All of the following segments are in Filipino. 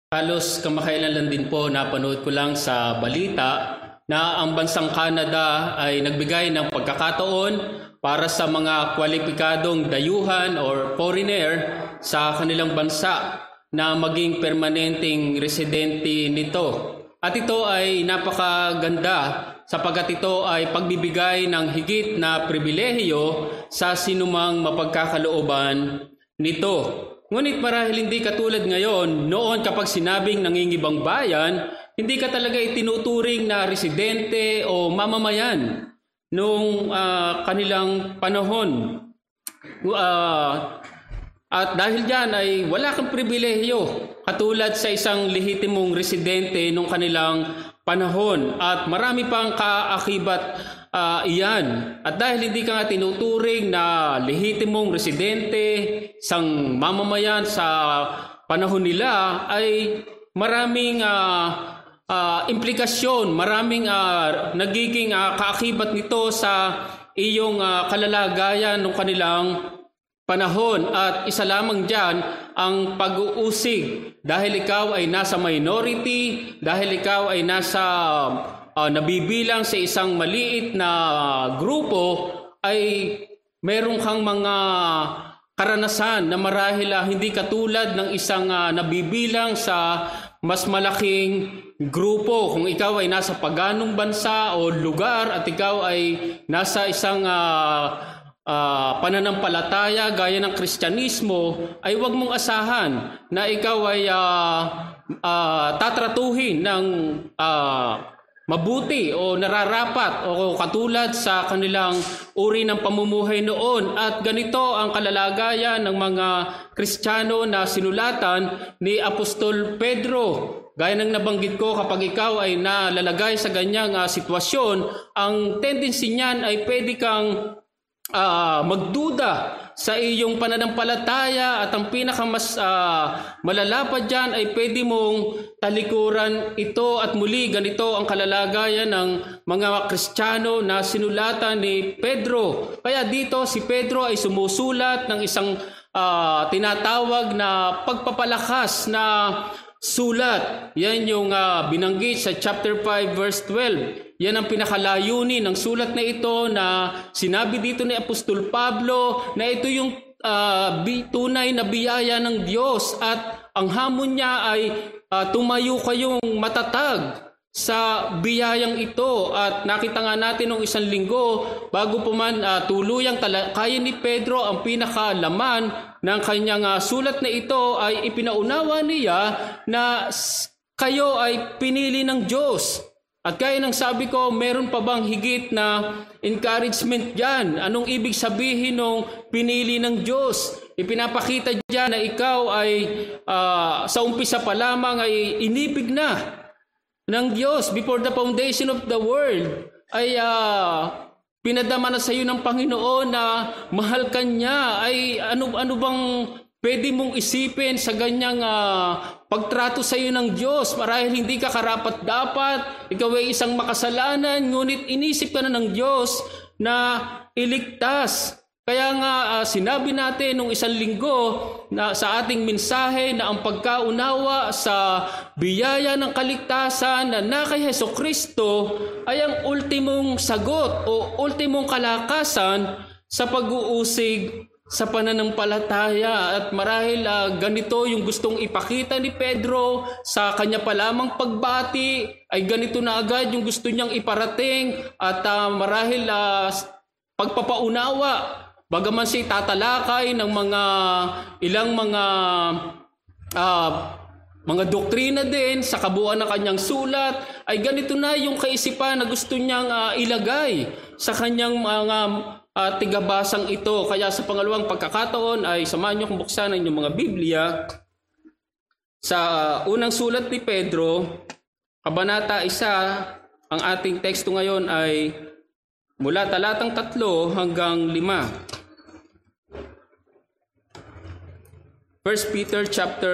Halos kamakailan lang din po napanood ko lang sa balita na ang bansang Canada ay nagbigay ng pagkakataon para sa mga kwalipikadong dayuhan or foreigner sa kanilang bansa na maging permanenteng residente nito. At ito ay napakaganda sapagkat ito ay pagbibigay ng higit na pribilehiyo sa sinumang mapagkakalooban nito. Ngunit marahil hindi katulad ngayon, noon kapag sinabing nangingibang bayan, hindi ka talaga itinuturing na residente o mamamayan noong kanilang panahon. At dahil diyan ay wala kang pribilehiyo katulad sa isang lehitimong residente noong kanilang panahon. At marami pang kaakibat iyan. At dahil hindi ka nga tinuturing na lehitimong residente, isang mamamayan sa panahon nila, ay maraming implikasyon, maraming nagiging kaakibat nito sa iyong kalalagayan ng kanilang panahon. At isa lamang dyan ang pag-uusig dahil ikaw ay nasa minority, dahil ikaw ay nasa nabibilang sa isang maliit na grupo, ay meron kang mga karanasan na marahil hindi katulad ng isang nabibilang sa mas malaking grupo. Kung ikaw ay nasa paganong bansa o lugar at ikaw ay nasa isang pananampalataya gaya ng Kristyanismo, ay huwag mong asahan na ikaw ay tatratuhin ng mabuti o nararapat o katulad sa kanilang uri ng pamumuhay noon. At ganito ang kalalagayan ng mga Kristiyano na sinulatan ni Apostol Pedro. Gaya ng nabanggit ko, kapag ikaw ay nalalagay sa ganyang sitwasyon, ang tendency niyan ay pwede kang magduda sa iyong pananampalataya, at ang pinakamas malala pa dyan ay pwede mong talikuran ito. At muli, ganito ang kalalagayan ng mga Kristiyano na sinulatan ni Pedro. Kaya dito si Pedro ay sumusulat ng isang tinatawag na pagpapalakas na sulat. Yan yung binanggit sa chapter 5 verse 12. Yan ang pinakalayunin ng sulat na ito, na sinabi dito ni Apostol Pablo na ito yung tunay na biyaya ng Diyos, at ang hamon niya ay tumayo kayong matatag sa biyayang ito. At nakita nga natin nung isang linggo, bago pa man tuluyang talakayin ni Pedro ang pinakalaman ng kanyang sulat na ito, ay ipinaunawa niya na kayo ay pinili ng Diyos. At kaya ng sabi ko, meron pa bang higit na encouragement dyan? Anong ibig sabihin ng pinili ng Diyos? Ipinapakita dyan na ikaw ay sa umpisa pa lamang ay inibig na ng Diyos. Before the foundation of the world, ay pinadama na sa iyo ng Panginoon na mahal ka niya. Ay ano bang pwede mong isipin sa ganyang pagtrato sa iyo ng Diyos? Marahil hindi ka karapat-dapat, ikaw ay isang makasalanan, ngunit inisip ka na ng Diyos na iligtas. Kaya nga sinabi natin nung isang linggo na sa ating mensahe na ang pagkaunawa sa biyaya ng kaligtasan na kay Hesukristo ay ang ultimong sagot o ultimong kalakasan sa pag-uusig sa pananampalataya. At marahil ganito yung gustong ipakita ni Pedro sa kanya pa lamang pagbati, ay ganito na agad yung gusto niyang iparating. At marahil pagpapaunawa, bagaman siya tatalakay ng ilang mga doktrina din sa kabuuan ng kanyang sulat, ay ganito na yung kaisipan na gusto niyang ilagay sa kanyang mga tigabasang ito. Kaya sa pangalawang pagkakataon ay samahan niyo kung buksan ang inyong mga Biblia sa unang sulat ni Pedro, kabanata 1. Ang ating teksto ngayon ay mula talatang 3 hanggang 5. 1 Peter chapter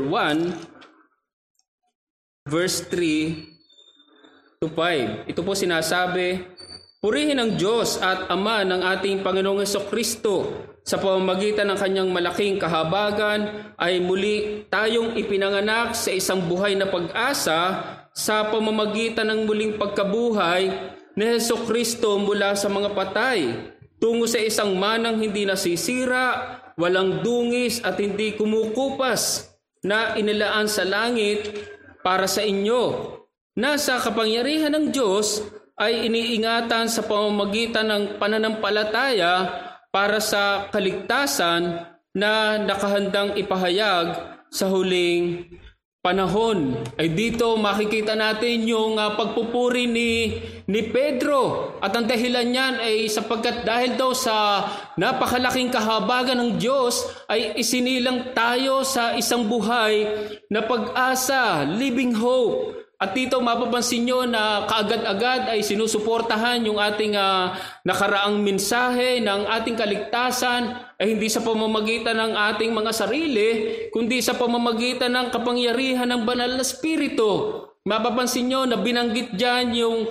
1 verse 3 to 5. Ito po sinasabi, purihin ang Diyos at Ama ng ating Panginoong Hesukristo, sa pamamagitan ng kanyang malaking kahabagan ay muli tayong ipinanganak sa isang buhay na pag-asa sa pamamagitan ng muling pagkabuhay ni Hesukristo mula sa mga patay, tungo sa isang manang hindi nasisira, walang dungis at hindi kumukupas, na inilaan sa langit para sa inyo. Nasa kapangyarihan ng Diyos ay iniingatan sa pamamagitan ng pananampalataya para sa kaligtasan na nakahandang ipahayag sa huling panahon. Ay dito makikita natin yung pagpupuri ni Pedro. At ang dahilan niyan ay sapagkat dahil daw sa napakalaking kahabagan ng Diyos ay isinilang tayo sa isang buhay na pag-asa, living hope. At dito mapapansin nyo na kaagad-agad ay sinusuportahan yung ating nakaraang mensahe ng ating kaligtasan ay hindi sa pamamagitan ng ating mga sarili, kundi sa pamamagitan ng kapangyarihan ng banal na Espiritu. Mapapansin nyo na binanggit dyan yung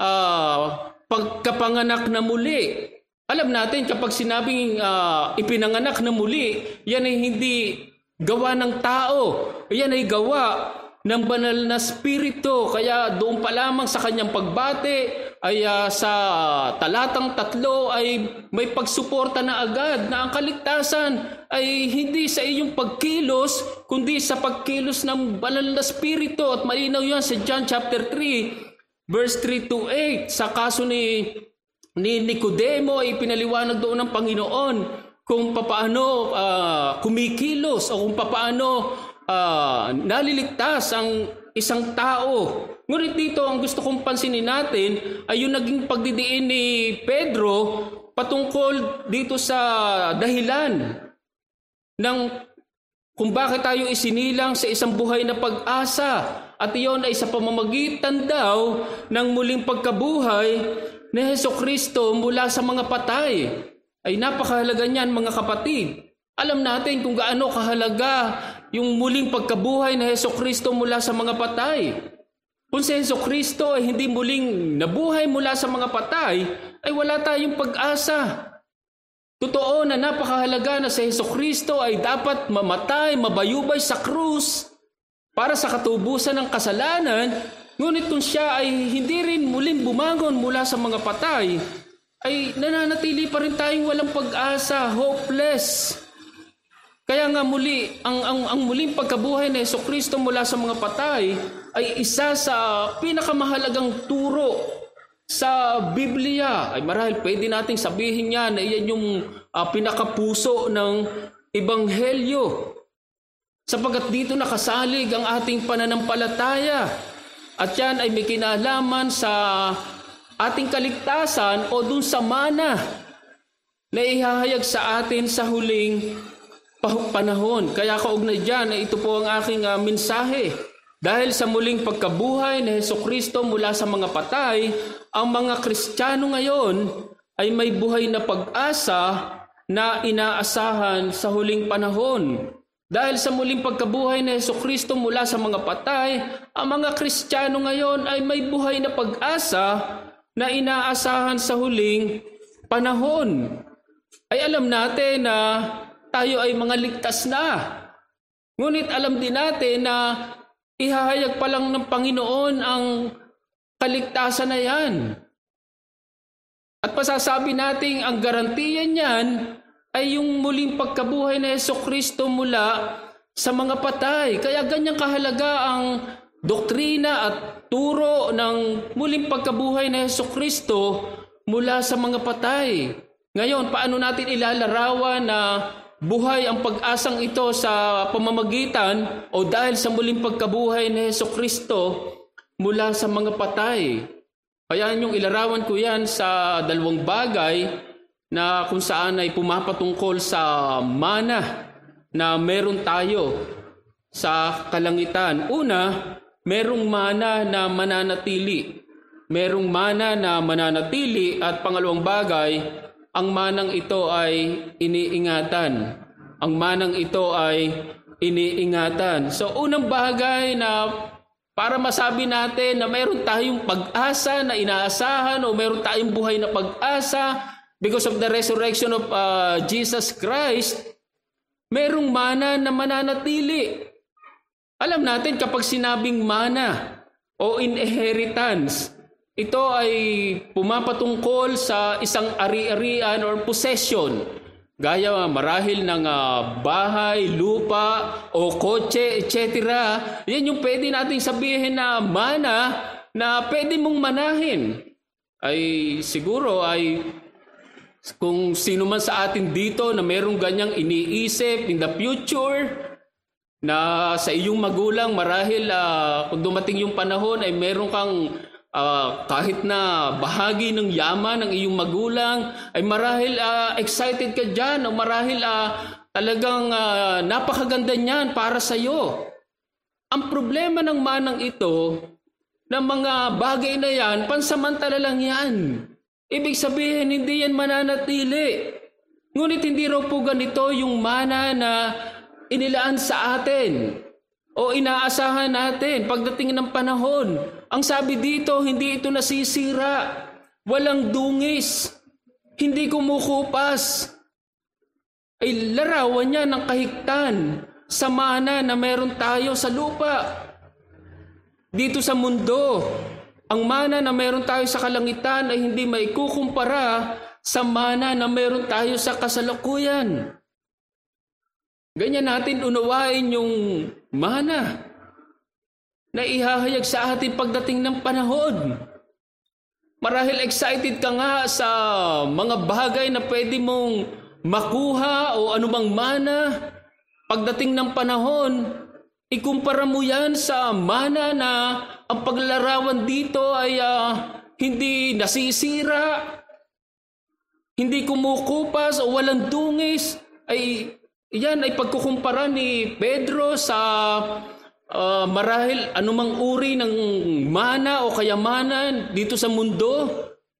pagkapanganak na muli. Alam natin kapag sinabing ipinanganak na muli, yan ay hindi gawa ng tao. Yan ay gawa ng banal na Espiritu. Kaya doon pa lamang sa kanyang pagbati ay sa talatang 3 ay may pagsuporta na agad na ang kaligtasan ay hindi sa iyong pagkilos kundi sa pagkilos ng banal na Espiritu. At malinaw yan sa John chapter 3 verse 3 to 8. Sa kaso ni Nicodemo ay pinaliwanag doon ng Panginoon kung papaano kumikilos o kung papaano naliligtas ang isang tao. Ngunit dito ang gusto kong pansinin natin ay yung naging pagdidiin ni Pedro patungkol dito sa dahilan ng kung bakit tayo isinilang sa isang buhay na pag-asa. At iyon ay sa pamamagitan daw ng muling pagkabuhay ni Hesukristo mula sa mga patay. Ay napakahalaga niyan mga kapatid. Alam natin kung gaano kahalaga yung muling pagkabuhay na Hesukristo mula sa mga patay. Kung si Hesukristo ay hindi muling nabuhay mula sa mga patay, ay wala tayong pag-asa. Totoo na napakahalaga na si Hesukristo ay dapat mamatay, mabayubay sa krus para sa katubusan ng kasalanan, ngunit kung siya ay hindi rin muling bumangon mula sa mga patay, ay nananatili pa rin tayong walang pag-asa, hopeless. Kaya nga muli, ang muling pagkabuhay ni Hesukristo mula sa mga patay ay isa sa pinakamahalagang turo sa Biblia. Ay marahil pwede nating sabihin yan na iyan yung pinakapuso ng Ebanghelyo. Sapagkat dito nakasalig ang ating pananampalataya. At yan ay may kinalaman sa ating kaligtasan o dun sa mana na ihahayag sa atin sa huling panahon. Kaya kaugnay dyan, ito po ang aking mensahe. Dahil sa muling pagkabuhay ni Hesukristo mula sa mga patay, ang mga Kristiyano ngayon ay may buhay na pag-asa na inaasahan sa huling panahon. Dahil sa muling pagkabuhay ni Hesukristo mula sa mga patay, ang mga Kristiyano ngayon ay may buhay na pag-asa na inaasahan sa huling panahon. Ay alam natin na tayo ay mga ligtas na. Ngunit alam din natin na ihahayag pa lang ng Panginoon ang kaligtasan na yan. At pasasabi natin ang garantiya niyan ay yung muling pagkabuhay na Hesukristo mula sa mga patay. Kaya ganyang kahalaga ang doktrina at turo ng muling pagkabuhay na Hesukristo mula sa mga patay. Ngayon, paano natin ilalarawan na buhay ang pag-asang ito sa pamamagitan o dahil sa muling pagkabuhay ni Hesukristo mula sa mga patay? Kaya yung ilarawan ko yan sa 2 bagay na kung saan ay pumapatungkol sa mana na meron tayo sa kalangitan. Una, merong mana na mananatili. Merong mana na mananatili at pangalawang bagay, ang manang ito ay iniingatan. Ang manang ito ay iniingatan. So unang bagay na para masabi natin na mayroon tayong pag-asa na inaasahan o mayroon tayong buhay na pag-asa because of the resurrection of Jesus Christ, merong mana na mananatili. Alam natin kapag sinabing mana o inheritance, ito ay pumapatungkol sa isang ari-arian or possession. Gaya marahil ng bahay, lupa, o kotse, etc. Yan yung pwede nating sabihin na mana na pwede mong manahin. Ay siguro ay kung sino man sa atin dito na merong ganyang iniisip in the future, na sa iyong magulang marahil kung dumating yung panahon ay meron kang kahit na bahagi ng yaman ng iyong magulang, ay marahil excited ka dyan o marahil talagang napakaganda niyan para sa iyo. Ang problema ng manang ito, ng mga bagay na yan, pansamantala lang yan. Ibig sabihin, hindi yan mananatili. Ngunit hindi raw po ganito yung mana na inilaan sa atin o inaasahan natin pagdating ng panahon. Ang sabi dito, hindi ito nasisira, walang dungis, hindi kumukupas. Ay larawan niya ng kahigtan sa mana na meron tayo sa lupa. Dito sa mundo, ang mana na meron tayo sa kalangitan ay hindi maikukumpara sa mana na meron tayo sa kasalukuyan. Ganyan natin unawain yung mana na ihahayag sa atin pagdating ng panahon. Marahil excited ka nga sa mga bagay na pwede mong makuha o anumang mana. Pagdating ng panahon, ikumpara mo yan sa mana na ang paglarawan dito ay hindi nasisira, hindi kumukupas o walang dungis. Yan ay pagkukumpara ni Pedro sa marahil anumang uri ng mana o kayamanan dito sa mundo.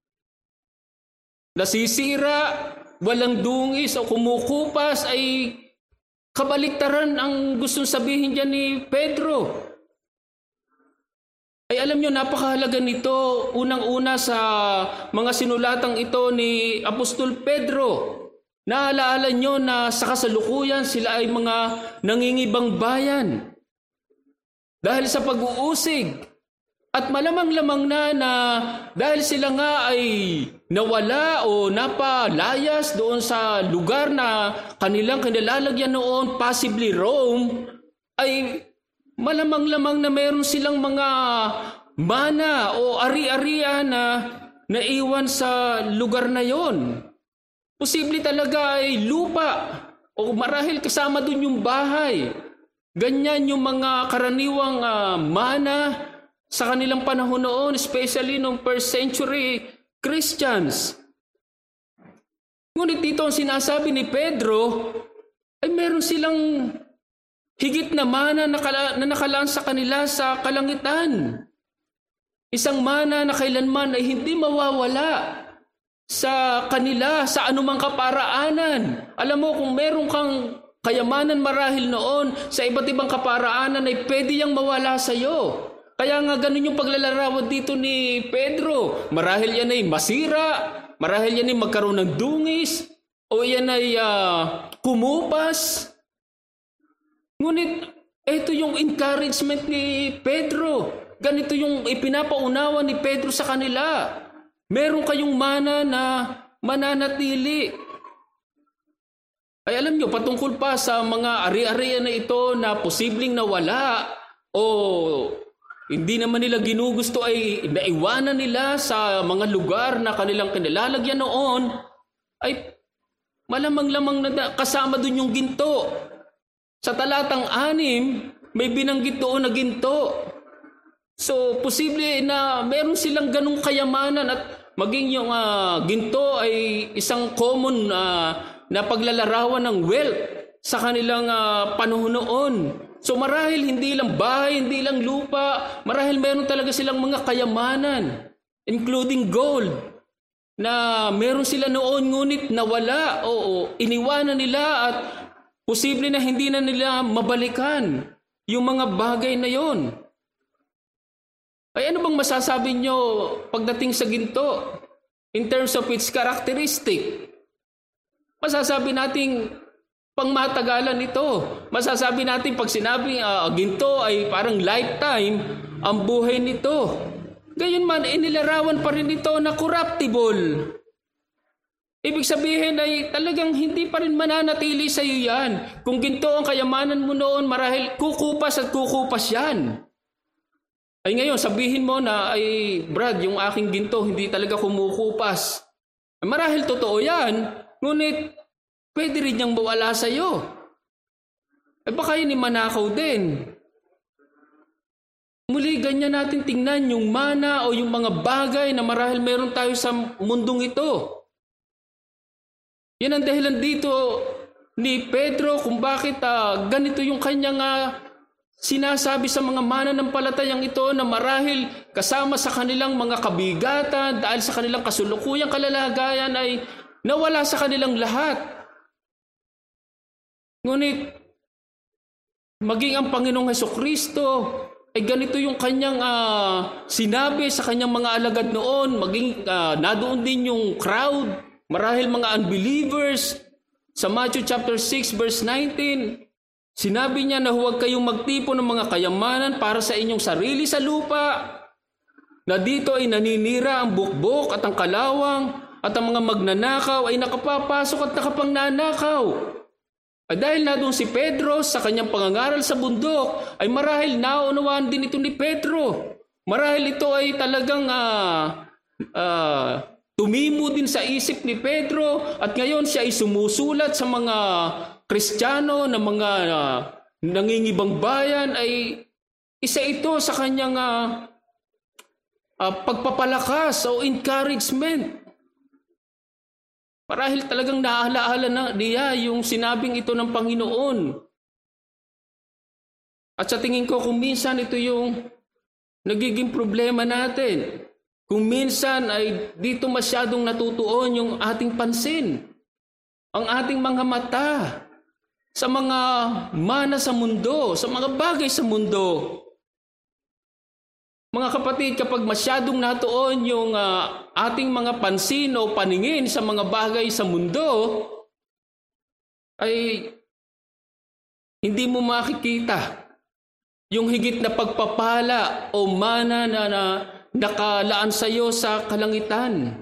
Nasisira, walang dungis o kumukupas, ay kabaliktaran ang gustong sabihin dyan ni Pedro. Ay alam nyo, napakahalaga nito unang-una sa mga sinulatang ito ni Apostol Pedro. Naalaala nyo na sa kasalukuyan sila ay mga nangingibang bayan dahil sa pag-uusig. At malamang-lamang na dahil sila nga ay nawala o napalayas doon sa lugar na kanilang kinilalagyan noon, possibly Rome, ay malamang-lamang na meron silang mga mana o ari-arian na naiwan sa lugar na yon. Posible talaga ay lupa o marahil kasama dun yung bahay. Ganyan yung mga karaniwang mana sa kanilang panahon noon, especially noong first century Christians. Ngunit dito ang sinasabi ni Pedro ay meron silang higit na mana na nakalaan sa kanila sa kalangitan. Isang mana na kailanman ay hindi mawawala sa kanila, sa anumang kaparaanan. Alam mo, kung meron kang kayamanan marahil noon sa iba't ibang kaparaanan, ay pwede yang mawala sa iyo. Kaya nga ganun yung paglalarawan dito ni Pedro. Marahil yan ay masira, marahil yan ay magkaroon ng dungis, o yan ay kumupas. Ngunit ito yung encouragement ni Pedro. Ganito yung ipinapaunawa ni Pedro sa kanila. Meron kayong mana na mananatili. Ay alam nyo, patungkol pa sa mga ari-arian na ito na posibleng nawala o hindi naman nila ginugusto, ay naiwanan nila sa mga lugar na kanilang kinilalagyan noon, ay malamang-lamang na kasama dun yung ginto. Sa talatang 6, may binanggit doon na ginto. So, posible na meron silang ganung kayamanan at maging yung ginto ay isang common na paglalarawan ng wealth sa kanilang panahon noon. So marahil hindi lang bahay, hindi lang lupa, marahil meron talaga silang mga kayamanan, including gold, na meron sila noon ngunit nawala o iniwanan nila at posible na hindi na nila mabalikan yung mga bagay na yon. Ay ano bang masasabi nyo pagdating sa ginto? in terms of its characteristic. Masasabi nating pangmatagalan ito. Masasabi natin pag sinabing ginto ay parang lifetime ang buhay nito. Gayunman, inilarawan pa rin ito na corruptible. Ibig sabihin ay talagang hindi pa rin mananatili sa iyo yan. Kung ginto ang kayamanan mo noon, marahil kukupas at kukupas yan. Ay ngayon, sabihin mo na, ay Brad, yung aking ginto hindi talaga kumukupas. Marahil totoo yan, ngunit pwede rin niyang mawala sa iyo. Ay baka yun manakaw din. Muli, ganyan natin tingnan yung mana o yung mga bagay na marahil meron tayo sa mundong ito. Yan ang dahilan dito ni Pedro kung bakit ganito yung kanyang sinasabi sa mga mananampalatayang ito na marahil kasama sa kanilang mga kabigatan dahil sa kanilang kasulukuyang kalalagayan ay nawala sa kanilang lahat. Ngunit maging ang Panginoong Hesukristo ay ganito yung kanyang sinabi sa kanyang mga alagad noon, maging nadoon din yung crowd, marahil mga unbelievers. Sa Matthew chapter 6 verse 19, sinabi niya na huwag kayong magtipon ng mga kayamanan para sa inyong sarili sa lupa, na dito ay naninira ang bukbok at ang kalawang, at ang mga magnanakaw ay nakapapasok at nakapangnanakaw. Ay dahil na doon si Pedro sa kanyang pangangaral sa bundok, ay marahil naunawaan din ito ni Pedro. Marahil ito ay talagang tumimo din sa isip ni Pedro, at ngayon siya ay sumusulat sa mga Kristiyano na mga nangingibang bayan. Ay isa ito sa kanyang pagpapalakas o encouragement. Marahil talagang naalaala na niya yung sinabing ito ng Panginoon. At sa tingin ko, kung minsan ito yung nagiging problema natin. Kung minsan ay dito masyadong natutuon yung ating pansin, ang ating mga mata sa mga mana sa mundo, sa mga bagay sa mundo. Mga kapatid, kapag masyadong natuon yung ating mga pansin o paningin sa mga bagay sa mundo, ay hindi mo makikita yung higit na pagpapala o mana na nakalaan sa iyo sa kalangitan.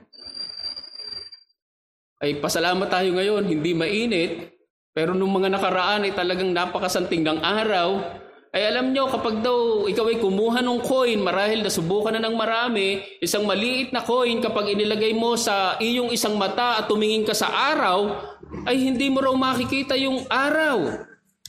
Ay pasalamat tayo ngayon, hindi mainit, pero nung mga nakaraan ay talagang napakasanting ng araw. Ay alam nyo, kapag daw ikaw ay kumuha ng coin, marahil nasubukan na ng marami, isang maliit na coin kapag inilagay mo sa iyong isang mata at tumingin ka sa araw, ay hindi mo raw makikita yung araw.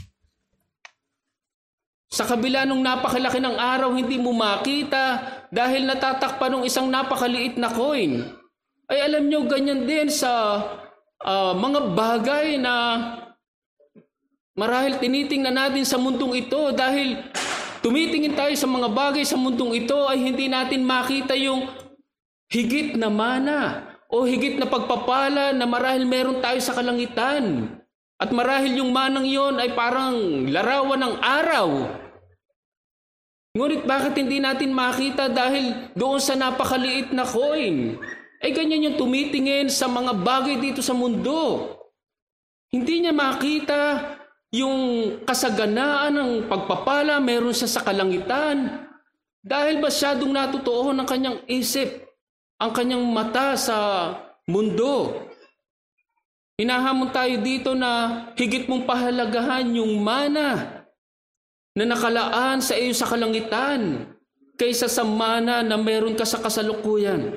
Sa kabila nung napakalaki ng araw, hindi mo makita dahil natatakpan ng isang napakaliit na coin. Ay alam nyo, ganyan din sa mga bagay na marahil tinitingnan natin sa mundong ito, dahil tumitingin tayo sa mga bagay sa mundong ito ay hindi natin makita yung higit na mana o higit na pagpapala na marahil meron tayo sa kalangitan. At marahil yung manang yon ay parang larawan ng araw. Ngunit bakit hindi natin makita dahil doon sa napakaliit na coin? Ay ganyan yung tumitingin sa mga bagay dito sa mundo. Hindi niya makita yung kasaganaan ng pagpapala meron siya sa kalangitan. Dahil masyadong natutuon ang kanyang isip, ang kanyang mata sa mundo. Hinahamon tayo dito na higit mong pahalagahan yung mana na nakalaan sa iyo sa kalangitan kaysa sa mana na meron ka sa kasalukuyan.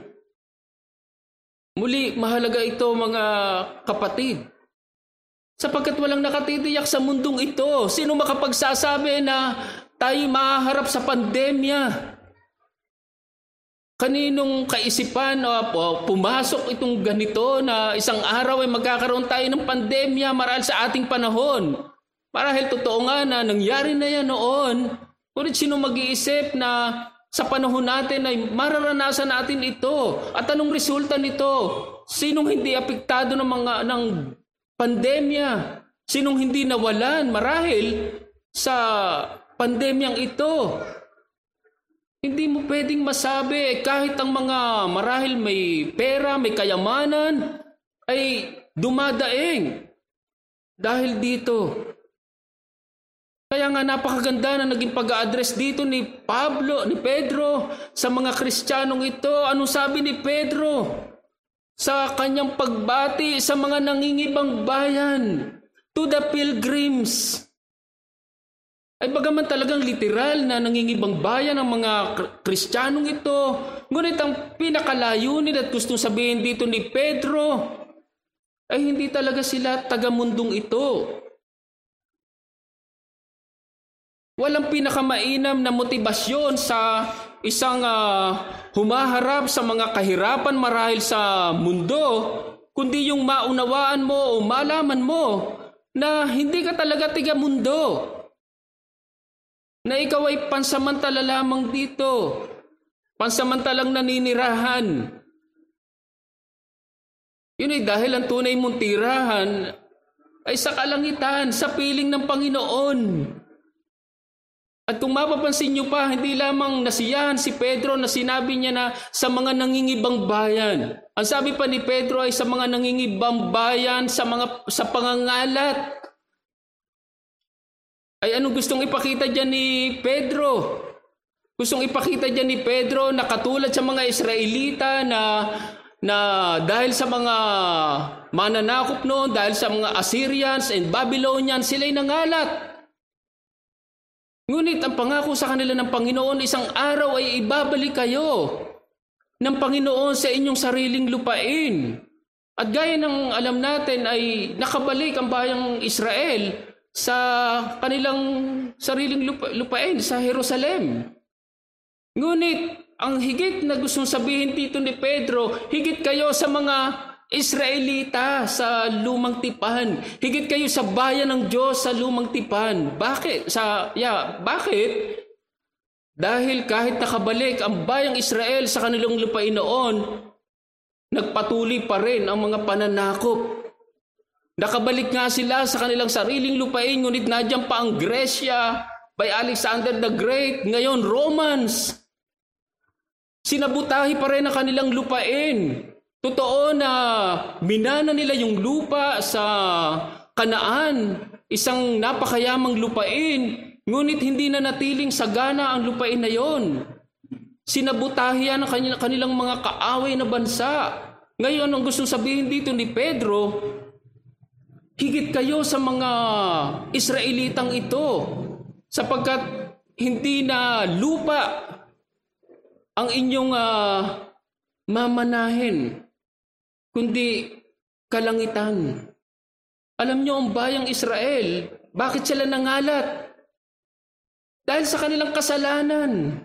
Muli, mahalaga ito mga kapatid. Sapagkat walang nakatitiyak sa mundong ito. Sino makapagsasabi na tayo mahaharap sa pandemya? Kaninong kaisipan pumasok itong ganito na isang araw ay magkakaroon tayo ng pandemya marahil sa ating panahon? Marahil totoo nga na nangyari na yan noon. Ngunit sino mag-iisip na sa panahon natin ay mararanasan natin ito? At anong resulta nito? Sinong hindi apektado ng pandemya? Sinong hindi nawalan marahil sa pandemyang ito? Hindi mo pwedeng masabi kahit ang mga marahil may pera, may kayamanan, ay dumadaing dahil dito. Kaya nga napakaganda na naging pag-a-address dito ni Pedro sa mga Kristiyanong ito. Anong sabi ni Pedro sa kanyang pagbati sa mga nangingibang bayan? To the pilgrims. Ay bagaman talagang literal na nangingibang bayan ang mga Kristiyanong ito, ngunit ang pinakalayunin at gustong sabihin dito ni Pedro ay hindi talaga sila taga-mundong ito. Walang pinakamainam na motibasyon sa isang humaharap sa mga kahirapan marahil sa mundo, kundi yung maunawaan mo o malaman mo na hindi ka talaga tiga-mundo. Na ikaw ay pansamantala lamang dito. Pansamantalang naninirahan. Yun ay dahil ang tunay mong tirahan ay sa kalangitan, sa piling ng Panginoon. At kung mapapansin nyo pa, hindi lamang nasiyahan si Pedro na sinabi niya na sa mga nangingibang bayan. Ang sabi pa ni Pedro ay sa mga nangingibang bayan, sa pangangalat. Ay anong gustong ipakita dyan ni Pedro? Gustong ipakita dyan ni Pedro na katulad sa mga Israelita na dahil sa mga mananakop noon, dahil sa mga Assyrians and Babylonians, sila'y nangalat. Ngunit ang pangako sa kanila ng Panginoon, isang araw ay ibabalik kayo ng Panginoon sa inyong sariling lupain. At gaya ng alam natin ay nakabalik ang bayang Israel sa kanilang sariling lupain, sa Jerusalem. Ngunit ang higit na gustong sabihin dito ni Pedro, higit kayo sa mga Israelita sa lumang tipan. Higit kayo sa bayan ng Diyos sa lumang tipan. Bakit? Bakit? Dahil kahit nakabalik ang bayang Israel sa kanilang lupain noon, nagpatuloy pa rin ang mga pananakop. Nakabalik nga sila sa kanilang sariling lupain, ngunit nadyan pa ang Gresya by Alexander the Great, ngayon Romans. Sinabutahi pa rin ang kanilang lupain. Totoo na minana nila yung lupa sa Kanaan, isang napakayamang lupain, ngunit hindi na natiling sagana ang lupain na yon. Sinabutahi yan ang kanilang mga kaaway na bansa. Ngayon, ang gustong sabihin dito ni Pedro, higit kayo sa mga Israelitang ito, sapagkat hindi na lupa ang inyong mamanahin, kundi kalangitan. Alam nyo ang bayang Israel, bakit sila nangalat? Dahil sa kanilang kasalanan.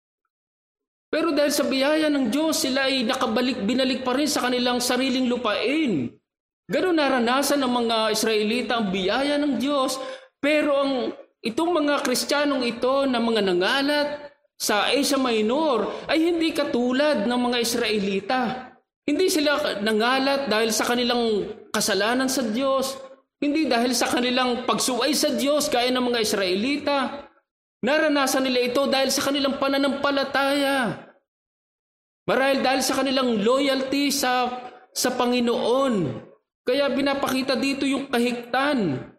Pero dahil sa biyaya ng Diyos, sila ay binalik pa rin sa kanilang sariling lupain. Ganun naranasan ng mga Israelita ang biyaya ng Diyos. Pero itong mga Kristiyanong ito na mga nangalat sa Asia Minor ay hindi katulad ng mga Israelita. Hindi sila nangalat dahil sa kanilang kasalanan sa Diyos. Hindi dahil sa kanilang pagsuway sa Diyos gaya ng mga Israelita. Naranasan nila ito dahil sa kanilang pananampalataya. Marahil dahil sa kanilang loyalty sa Panginoon. Kaya binapakita dito yung kahigtan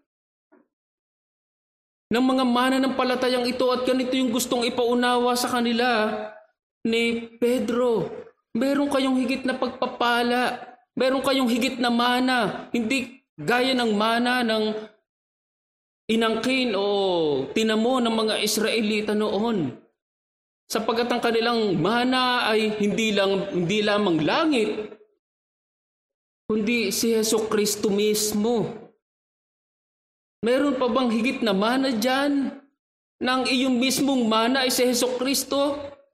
ng mga mananampalatayang ito at ganito yung gustong ipaunawa sa kanila ni Pedro. Meron kayong higit na pagpapala. Meron kayong higit na mana. Hindi gaya ng mana ng inangkin o tinamo ng mga Israelita noon. Sapagkat ang kanilang mana ay hindi lamang langit, kundi si Jesucristo mismo. Meron pa bang higit na mana dyan? Nang iyong mismong mana ay si Jesucristo?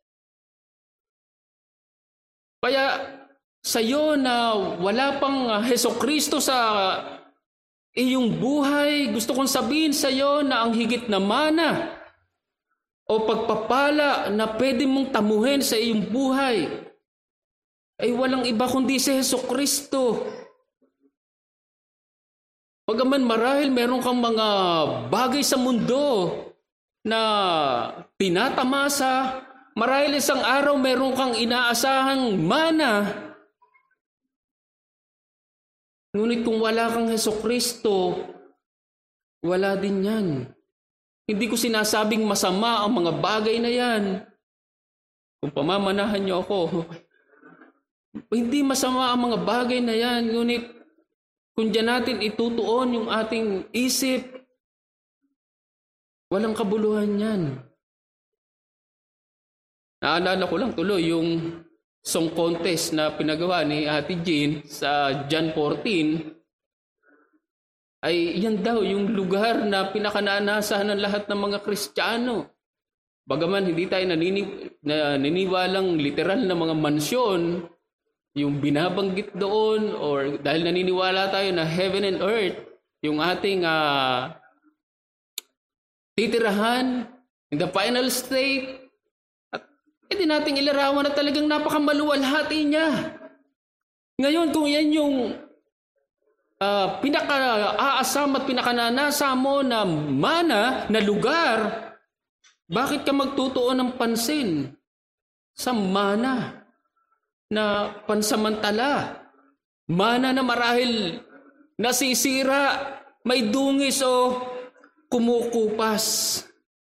Kaya sa iyo na wala pang Jesucristo sa iyong buhay, gusto kong sabihin sa iyo na ang higit na mana o pagpapala na pwede mong tamuhin sa iyong buhay ay walang iba kundi si Jesucristo. Bagaman marahil meron kang mga bagay sa mundo na tinatamasa Marahil isang araw meron kang inaasahang mana. Ngunit kung wala kang Hesukristo, wala din yan. Hindi ko sinasabing masama ang mga bagay na yan. Kung pamamanahan niyo ako, hindi masama ang mga bagay na yan. Ngunit kung diyan natin itutuon yung ating isip, walang kabuluhan yan. Naalala ko lang tuloy yung song contest na pinagawa ni Ate Jean sa John 14, ay yan daw yung lugar na pinakananasahan ng lahat ng mga Kristiyano. Bagaman hindi tayo naniniwalang literal na mga mansyon, yung binabanggit doon, or dahil naniniwala tayo na heaven and earth, yung ating titirahan in the final state, hindi nating ilarawan na talagang napakamaluwalhati niya. Ngayon, kung yan yung pinaka-aasam at pinakananasa mo na mana, na lugar, bakit ka magtutuon ng pansin sa mana na pansamantala? Mana na marahil nasisira, may dungis o kumukupas.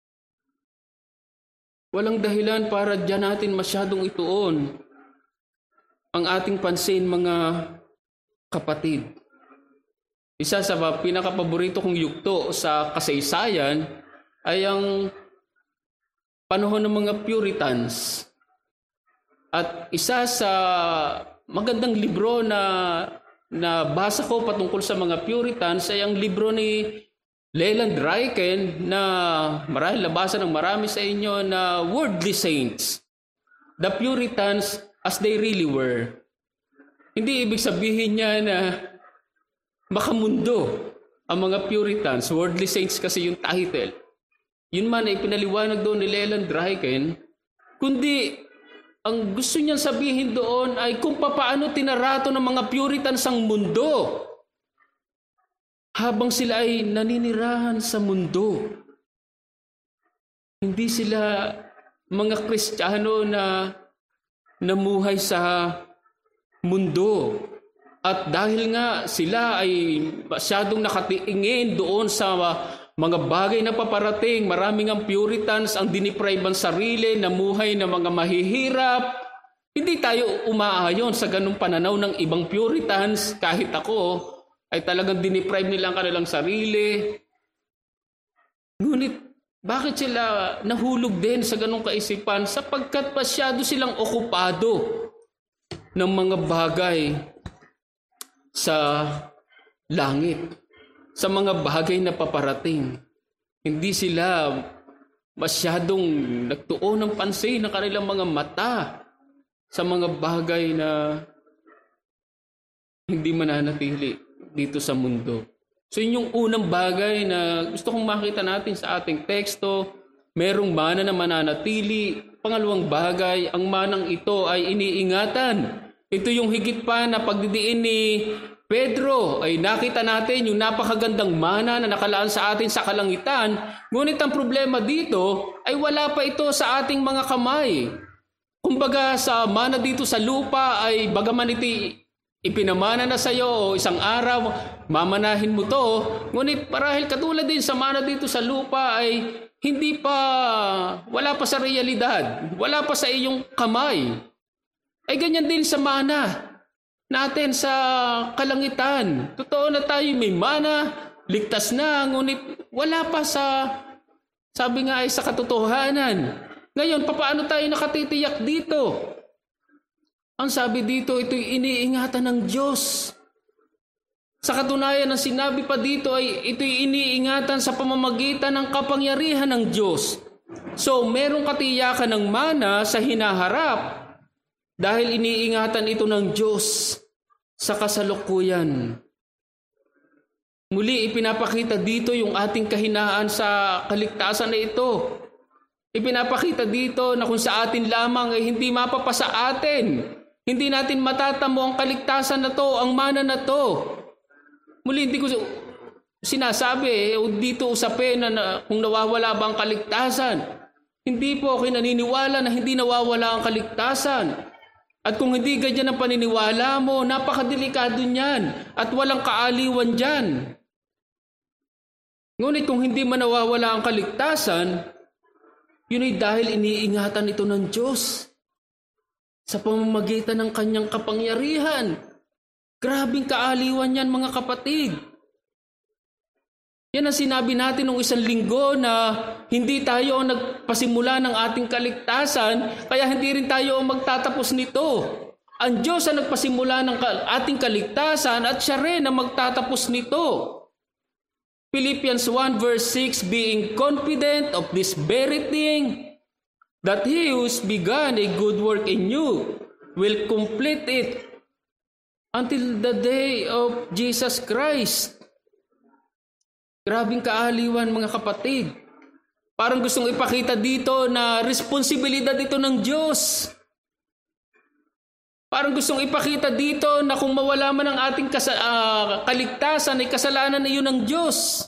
Walang dahilan para diyan natin masyadong ituon ang ating pansin, mga kapatid. Isa sa pinakapaborito kong yugto sa kasaysayan ay ang panahon ng mga Puritans. At isa sa magandang libro na basa ko patungkol sa mga Puritans ay ang libro ni Leland Ryken na marahil nabasa ng marami sa inyo, na Worldly Saints, The Puritans as They Really Were. Hindi ibig sabihin niya na makamundo ang mga Puritans. Worldly Saints kasi yung title. Yun man ay pinaliwanag doon ni Leland Ryken, kundi ang gusto niyang sabihin doon ay kung papaano tinarato ng mga Puritans ang mundo habang sila ay naninirahan sa mundo. Hindi sila mga Kristiyano na namuhay sa mundo. At dahil nga sila ay masyadong nakatingin doon sa mga bagay na paparating, maraming ang Puritans ang diniprive ang sarili, namuhay na mga mahihirap. Hindi tayo umaayon sa ganung pananaw ng ibang Puritans. Kahit ako ay talagang diniprive nila ang kanilang sarili. Ngunit bakit sila nahulog din sa ganung kaisipan? Sapagkat masyado silang okupado ng mga bagay sa langit, sa mga bagay na paparating. Hindi sila masyadong nagtuon ng pansin ng kanilang mga mata sa mga bagay na hindi mananatili dito sa mundo. So yun yung unang bagay na gusto kong makita natin sa ating teksto. Merong mana na mananatili. Pangalawang bagay, ang manang ito ay iniingatan. Ito yung higit pa na pagdidiin ni Pedro. Ay nakita natin yung napakagandang mana na nakalaan sa atin sa kalangitan. Ngunit ang problema dito ay wala pa ito sa ating mga kamay. Kumbaga sa mana dito sa lupa ay bagaman iti ipinamana na sa iyo o isang araw, mamanahin mo to. Ngunit marahil katulad din sa mana dito sa lupa ay wala pa sa realidad. Wala pa sa iyong kamay. Ay ganyan din sa mana natin sa kalangitan. Totoo na tayo may mana, ligtas na, ngunit wala pa sabi nga ay sa katotohanan. Ngayon, papaano tayo nakatitiyak dito? Ang sabi dito, ito'y iniingatan ng Diyos. Sa katunayan, ang sinabi pa dito ay ito'y iniingatan sa pamamagitan ng kapangyarihan ng Diyos. So, merong katiyakan ng mana sa hinaharap dahil iniingatan ito ng Diyos sa kasalukuyan. Muli, ipinapakita dito yung ating kahinaan sa kaligtasan na ito. Ipinapakita dito na kung sa atin lamang ay hindi mapapasa atin. Hindi natin matatamo ang kaligtasan na to, ang mana na to. Muli, hindi ko sinasabi o dito usapin na kung nawawala ba ang kaligtasan. Hindi po ako naniniwala na hindi nawawala ang kaligtasan. At kung hindi ganyan ang paniniwala mo, napakadelikado niyan at walang kaaliwan dyan. Ngunit kung hindi man nawawala ang kaligtasan, yun ay dahil iniingatan ito ng Diyos sa pamamagitan ng kanyang kapangyarihan. Grabing kaaliwan yan, mga kapatid. Yan ang sinabi natin nung isang linggo na hindi tayo ang nagpasimula ng ating kaligtasan, kaya hindi rin tayo ang magtatapos nito. Ang Diyos ang nagpasimula ng ating kaligtasan at siya rin ang magtatapos nito. Philippians 1 verse 6, being confident of this very thing, that He who's begun a good work in you will complete it until the day of Jesus Christ. Grabing kaaliwan, mga kapatid. Parang gustong ipakita dito na responsibilidad ito ng Diyos. Parang gustong ipakita dito na kung mawala man ang ating kaligtasan ay kasalanan na yun ng Diyos.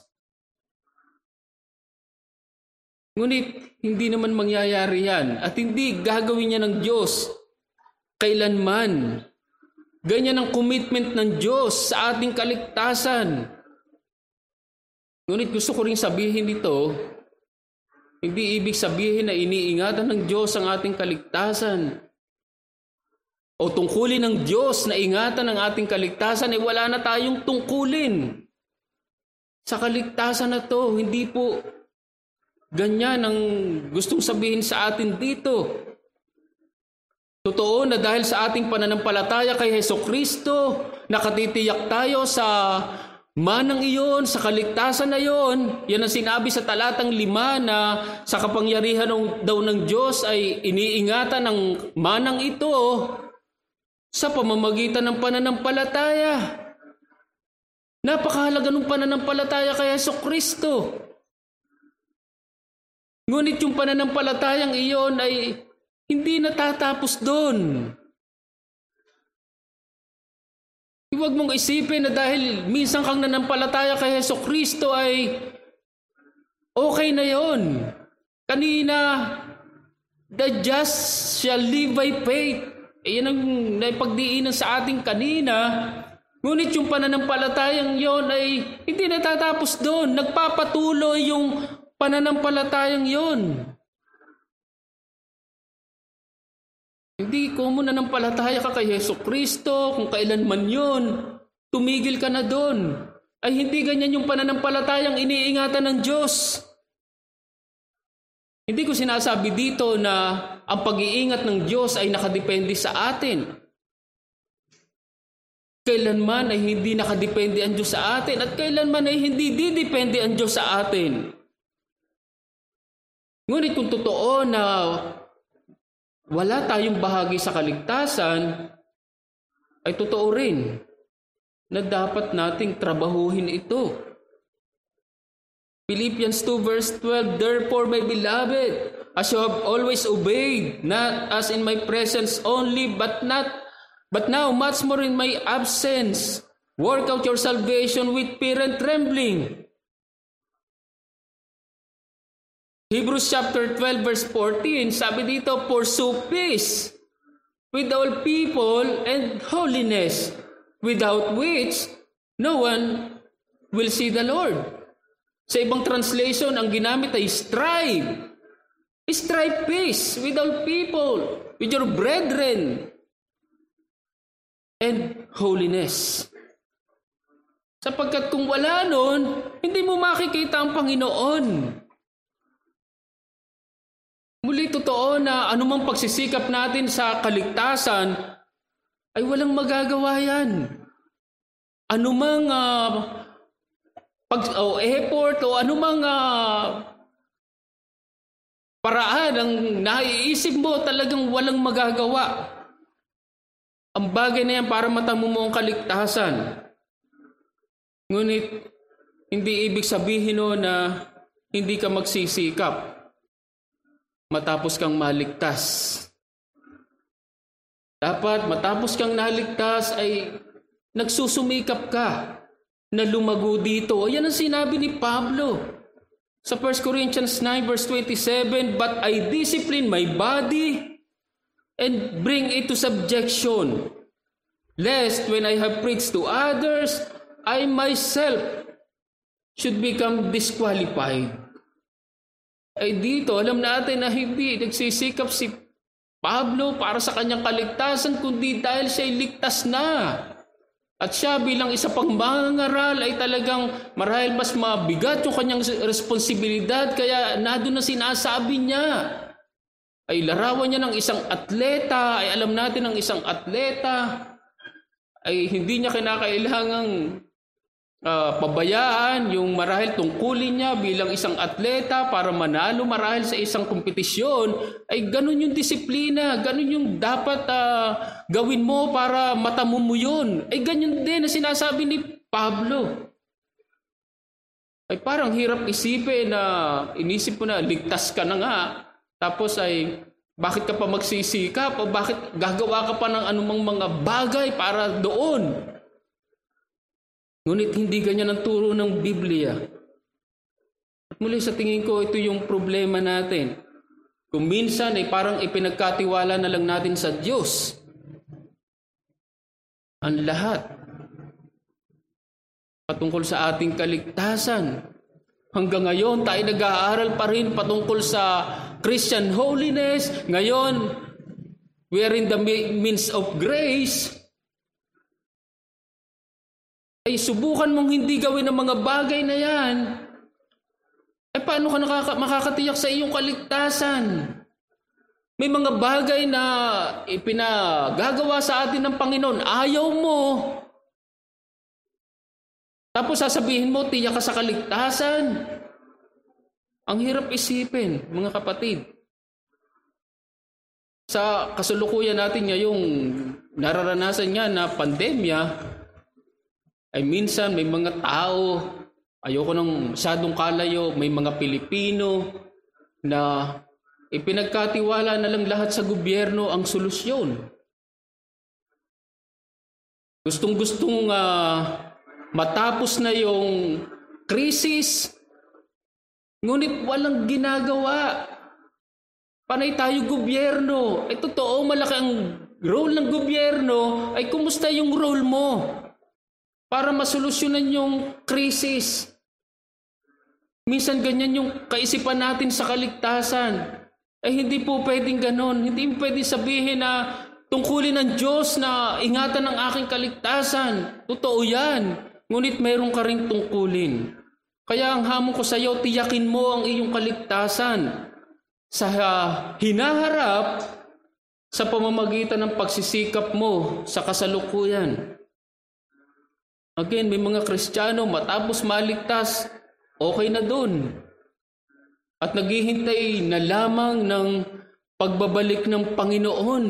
Ngunit hindi naman mangyayari yan at hindi gagawin niya ng Diyos kailanman. Ganyan ang commitment ng Diyos sa ating kaligtasan. Ngunit gusto ko rin sabihin ito, hindi ibig sabihin na iniingatan ng Diyos ang ating kaligtasan. O tungkulin ng Diyos na ingatan ang ating kaligtasan, ay wala na tayong tungkulin. Sa kaligtasan na to, hindi po ganyan ang gustong sabihin sa atin dito. Totoo na dahil sa ating pananampalataya kay Hesukristo, nakatitiyak tayo sa manang iyon, sa kaligtasan na iyon. Yan ang sinabi sa talatang 5 na sa kapangyarihan daw ng Diyos ay iniingatan ng manang ito sa pamamagitan ng pananampalataya. Napakahalaga ng pananampalataya kay Hesukristo. Ngunit yung pananampalatayang iyon ay hindi natatapos doon. Huwag mong isipin na dahil minsan kang nanampalataya kay Hesukristo ay okay na yon. Kanina, the just shall live by faith. Yan ang naipagdiinan sa ating kanina. Ngunit yung pananampalatayang yon ay hindi natatapos doon. Nagpapatuloy yung pananampalatayang yon. Hindi ko mo nanampalataya ka kay Hesukristo, kung kailan man yun, tumigil ka na doon. Ay hindi ganyan yung pananampalatayang iniingatan ng Diyos. Hindi ko sinasabi dito na ang pag-iingat ng Diyos ay nakadepende sa atin. Kailanman ay hindi nakadepende ang Diyos sa atin at kailanman ay hindi didepende ang Diyos sa atin. Ngunit kung totoo na wala tayong bahagi sa kaligtasan, ay totoo rin na dapat nating trabahuhin ito. Philippians 2 verse 12, therefore, my beloved, as you have always obeyed, not as in my presence only, but now much more in my absence, work out your salvation with fear and trembling. Hebrews chapter 12 verse 14, sabi dito, pursue peace with all people and holiness, without which no one will see the Lord. Sa ibang translation, ang ginamit ay strive. Strive peace with all people, with your brethren, and holiness. Sapagkat kung wala nun, hindi mo makikita ang Panginoon. Muli totoo na anumang pagsisikap natin sa kaligtasan ay walang magagawa yan. Anumang effort o anumang paraan ang naiisip mo talagang walang magagawa. Ang bagay na yan para matamo mo ang kaligtasan. Ngunit hindi ibig sabihin no na hindi ka magsisikap matapos kang maligtas. Dapat matapos kang naligtas ay nagsusumikap ka na lumago dito. Ayan ang sinabi ni Pablo. Sa 1 Corinthians 9 verse 27, but I discipline my body and bring it to subjection, lest when I have preached to others, I myself should become disqualified. Ay dito, alam natin na hindi nagsisikap si Pablo para sa kanyang kaligtasan, kundi dahil siya'y ligtas na. At siya bilang isa pang mangaral ay talagang marahil mas mabigat yung kanyang responsibilidad, kaya nandun na sinasabi niya. Ay larawan niya ng isang atleta, ay alam natin ng isang atleta, ay hindi niya kinakailangang pabayaan yung marahil tungkulin niya bilang isang atleta para manalo marahil sa isang kompetisyon. Ay ganun yung disiplina, ganun yung dapat gawin mo para matamo mo yun. Ay ganyan din na sinasabi ni Pablo. Ay parang hirap isipin na inisip mo na ligtas ka na nga, tapos ay bakit ka pa magsisikap o bakit gagawa ka pa ng anumang mga bagay para doon. Ngunit hindi ganyan ang turo ng Biblia. At muli sa tingin ko, ito yung problema natin. Kung minsan ay parang ipinagkatiwala na lang natin sa Diyos ang lahat patungkol sa ating kaligtasan. Hanggang ngayon, tayo nag-aaral pa rin patungkol sa Christian holiness. Ngayon, we are in the means of grace. Ay subukan mong hindi gawin ang mga bagay na yan. Ay paano ka makakatiyak sa iyong kaligtasan? May mga bagay na ipinagagawa sa atin ng Panginoon, ayaw mo. Tapos sasabihin mo, tiyak ka sa kaligtasan. Ang hirap isipin, mga kapatid. Sa kasalukuyan natin ngayong nararanasan niya na pandemya, ay minsan may mga tao, ayoko nang masyadong kalayo, may mga Pilipino na ipinagkatiwala na lang lahat sa gobyerno ang solusyon. Gustong-gustong matapos na yung krisis, ngunit walang ginagawa. Panay tayo gobyerno. Ay totoo, malaki ang role ng gobyerno. Ay kumusta yung role mo para masolusyonan yung krisis? Minsan ganyan yung kaisipan natin sa kaligtasan. Ay hindi po pwedeng ganon. Hindi po pwedeng sabihin na tungkulin ng Diyos na ingatan ang aking kaligtasan. Totoo yan. Ngunit mayroon ka ring tungkulin. Kaya ang hamon ko sa iyo, tiyakin mo ang iyong kaligtasan sa hinaharap sa pamamagitan ng pagsisikap mo sa kasalukuyan. Again, may mga Kristiyano matapos maligtas, okay na dun. At naghihintay na lamang ng pagbabalik ng Panginoon.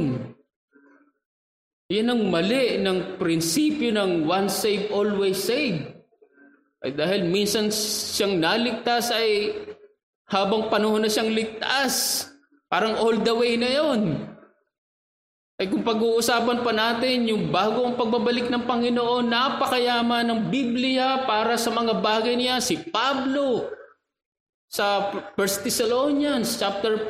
Yan ang mali ng prinsipyo ng once saved, always saved. Ay dahil minsan siyang naligtas ay habang panahon na siyang ligtas. Parang all the way na yon. Ay kung pag-uusapan pa natin yung bago ang pagbabalik ng Panginoon, napakayaman ng Biblia para sa mga bagay niya. Si Pablo sa 1 Thessalonians chapter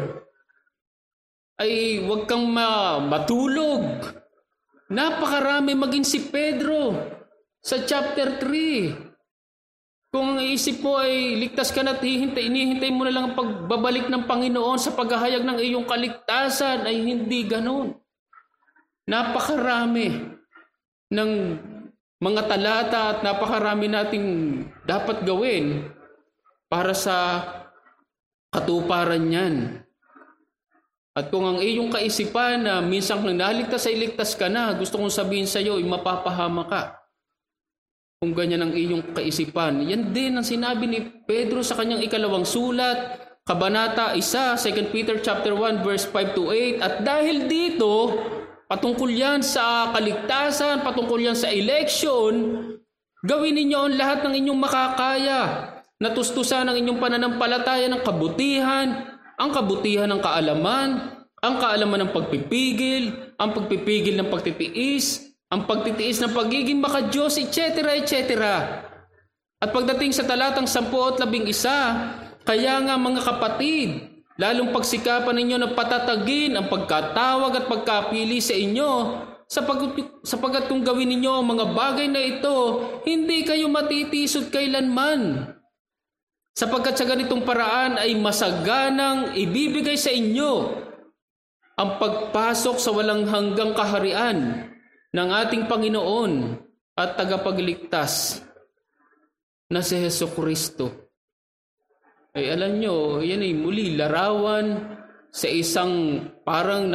4 ay huwag kang matulog. Napakarami, maging si Pedro sa chapter 3. Kung ang isip mo ay ligtas ka na at hinihintay mo na lang ang pagbabalik ng Panginoon sa paghahayag ng iyong kaligtasan, ay hindi ganon. Napakarami ng mga talata at napakarami nating dapat gawin para sa katuparan niyan. At kung ang iyong kaisipan na minsan kung naligtas ay ligtas ka na, gusto kong sabihin sa iyo, mapapahama ka. Kung ganyan ang iyong kaisipan. Yan din ang sinabi ni Pedro sa kanyang ikalawang sulat, Kabanata 1, 2 Peter chapter 1, verse 5 to 8. At dahil dito, patungkol yan sa kaligtasan, patungkol yan sa election, gawin ninyo ang lahat ng inyong makakaya. Natustusan ang inyong pananampalataya ng kabutihan, ang kabutihan ng kaalaman, ang kaalaman ng pagpipigil, ang pagpipigil ng pagtitiis, ang pagtitiis ng pagiging maka-Diyos, etc., etc. At pagdating sa talatang 10:11, kaya nga mga kapatid, lalong pagsikapan ninyo na patatagin ang pagkatawag at pagkapili sa inyo, sapagkat kung gawin ninyo ang mga bagay na ito, hindi kayo matitisod kailanman. Sapagkat sa ganitong paraan ay masaganang ibibigay sa inyo ang pagpasok sa walang hanggang kaharian ng ating Panginoon at tagapagligtas na si Hesukristo. Ay alam nyo, yan ay muli larawan sa isang parang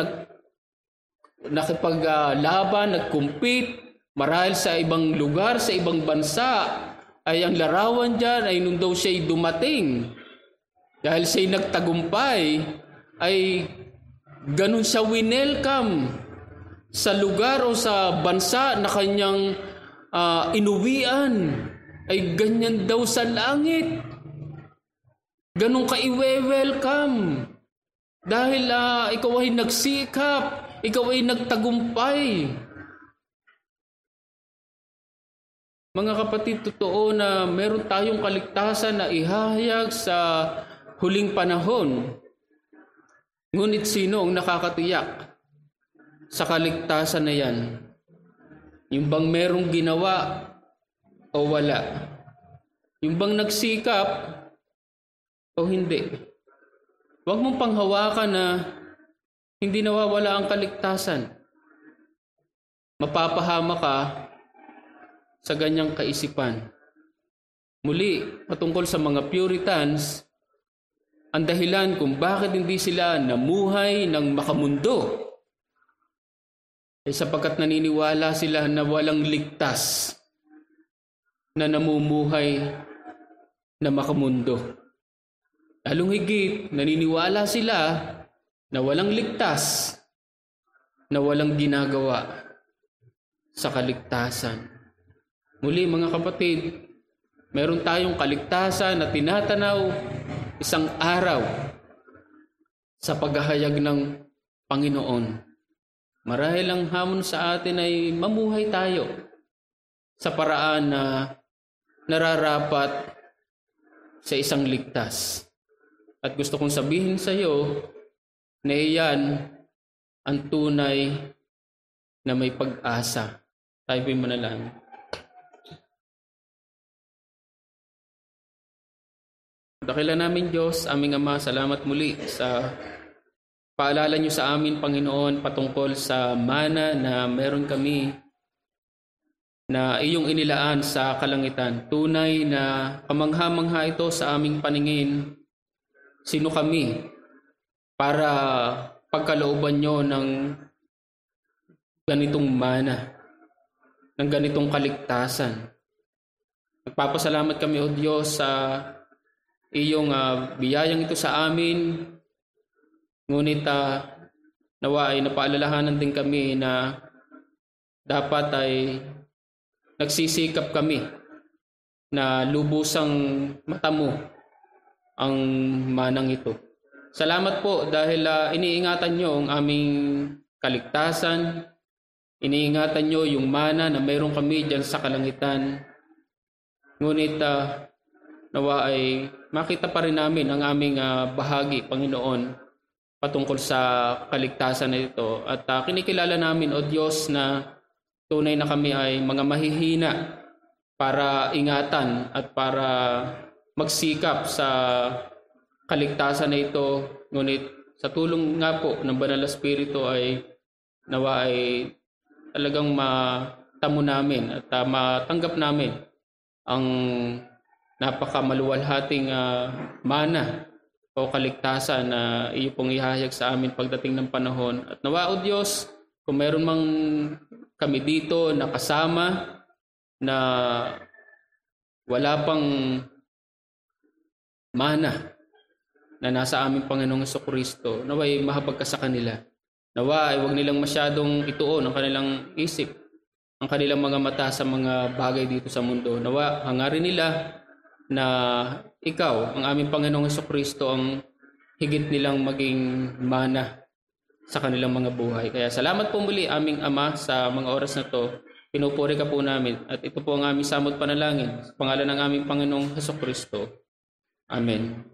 nakipaglaban, nagkumpit, marahil sa ibang lugar, sa ibang bansa. Ay ang larawan dyan ay nung daw siya'y dumating. Dahil siya'y nagtagumpay, ay ganun siya winelcome sa lugar o sa bansa na kanyang inuwian. Ay ganyan daw sa langit. Ganun ka i-welcome. Dahil ikaw ay nagsikap, ikaw ay nagtagumpay. Mga kapatid, totoo na meron tayong kaligtasan na ihahayag sa huling panahon. Ngunit sino ang nakakatiyak sa kaligtasan na yan? Yung bang merong ginawa o wala? Yung bang nagsikap o hindi? Huwag mong panghawakan na hindi nawawala ang kaligtasan. Mapapahama ka sa ganyang kaisipan. Muli, patungkol sa mga Puritans, ang dahilan kung bakit hindi sila namuhay ng makamundo ay sapagkat naniniwala sila na walang ligtas na namumuhay na makamundo. Lalong higit, naniniwala sila na walang ligtas, na walang ginagawa sa kaligtasan. Muli mga kapatid, meron tayong kaligtasan na tinatanaw isang araw sa paghahayag ng Panginoon. Marahil ang hamon sa atin ay mamuhay tayo sa paraan na nararapat sa isang ligtas. At gusto kong sabihin sa iyo na iyan ang tunay na may pag-asa. Tayo po'y manalangin. Dakila namin Diyos, aming Ama, salamat muli sa paalala niyo sa amin, Panginoon, patungkol sa mana na meron kami na iyong inilaan sa kalangitan. Tunay na kamangha-mangha ito sa aming paningin. Sino kami para pagkalooban niyo ng ganitong mana, ng ganitong kaligtasan. Nagpapasalamat kami, O Diyos, sa iyong biyayang ito sa amin. Ngunit nawa ay napaalalahanan din kami na dapat ay nagsisikap kami na lubusang matamo ang manang ito. Salamat po dahil iniingatan nyo ang aming kaligtasan. Iniingatan nyo yung mana na mayroon kami dyan sa kalangitan. Ngunit nawa ay makita pa rin namin ang aming bahagi, Panginoon, patungkol sa kaligtasan na ito. At kinikilala namin, O Diyos, na tunay na kami ay mga mahihina para ingatan at para magsikap sa kaligtasan na ito. Ngunit sa tulong nga po ng Banal na Espiritu ay nawa ay talagang matamo namin at matanggap namin ang napakamaluwalhating mana o kaligtasan na iyo pong ihahayag sa amin pagdating ng panahon. At nawa, O Diyos, kung meron mang kami dito na kasama na wala pang mana na nasa aming Panginoong Hesukristo, nawa ay mahabag ka sa kanila. Nawa ay huwag nilang masyadong ituon ang kanilang isip, ang kanilang mga mata sa mga bagay dito sa mundo. Nawa hangarin nila na ikaw, ang aming Panginoong Hesukristo, ang higit nilang maging mana sa kanilang mga buhay. Kaya salamat po muli, aming Ama, sa mga oras na to. Pinupuri ka po namin. At ito po ang aming samot panalangin. Sa pangalan ng aming Panginoong Hesukristo. Amen.